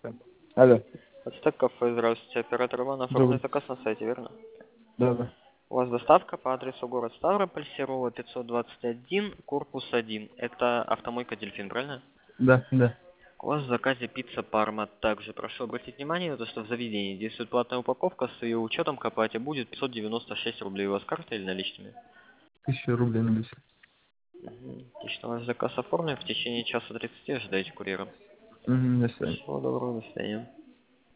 Алло. Ацтек кафе, здравствуйте. Оператор Иван, оформленный Добрый. заказ на сайте, верно? Да, да. У вас доставка по адресу город Ставрополь, Серова, 521, корпус 1. Это автомойка «Дельфин», правильно? Да, да. У вас в заказе пицца Парма. Также прошу обратить внимание на то, что в заведении действует платная упаковка, с ее учетом к оплате будет 596 рублей. У вас карта или наличными? 1000 рублей на весь. Отлично, ваш заказ оформлен. В течение часа 30 ожидайте курьера. Угу, до свидания. Всего доброго, до свидания.